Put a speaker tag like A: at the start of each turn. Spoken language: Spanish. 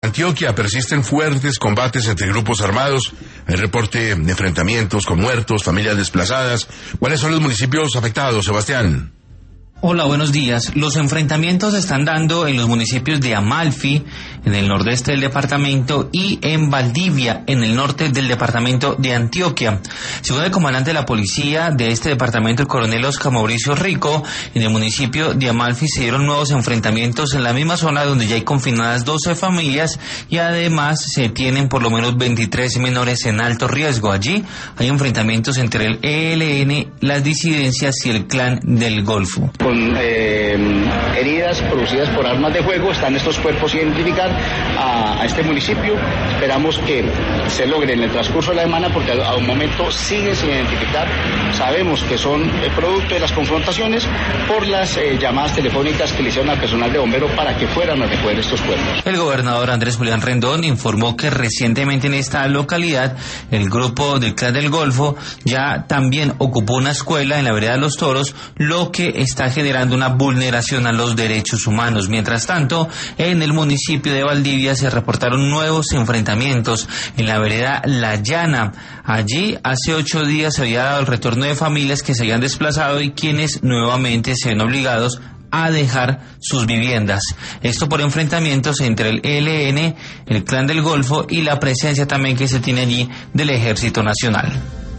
A: Antioquia persisten fuertes combates entre grupos armados. Hay reporte de enfrentamientos con muertos, familias desplazadas. ¿Cuáles son los municipios afectados, Sebastián?
B: Hola, buenos días. Los enfrentamientos se están dando en los municipios de Amalfi, en el nordeste del departamento, y en Valdivia, en el norte del departamento de Antioquia. Según el comandante de la policía de este departamento, el coronel Oscar Mauricio Rico, en el municipio de Amalfi se dieron nuevos enfrentamientos en la misma zona donde ya hay confinadas 12 familias y además se tienen por lo menos 23 menores en alto riesgo. Allí hay enfrentamientos entre el ELN, las disidencias y el Clan del Golfo.
C: Con heridas producidas por armas de fuego, están estos cuerpos sin identificar a este municipio. Esperamos que se logre en el transcurso de la semana, porque a un momento siguen sin identificar. Sabemos que son producto de las confrontaciones por las llamadas telefónicas que le hicieron al personal de bomberos para que fueran a recoger estos cuerpos.
B: El gobernador Andrés Julián Rendón informó que recientemente en esta localidad el grupo del Clan del Golfo ya también ocupó una escuela en la vereda de Los Toros, lo que está generando una vulneración a los derechos humanos. Mientras tanto, en el municipio de Valdivia se reportaron nuevos enfrentamientos en la vereda La Llana. Allí, hace 8 días se había dado el retorno de familias que se habían desplazado y quienes nuevamente se ven obligados a dejar sus viviendas. Esto por enfrentamientos entre el ELN, el Clan del Golfo y la presencia también que se tiene allí del Ejército Nacional.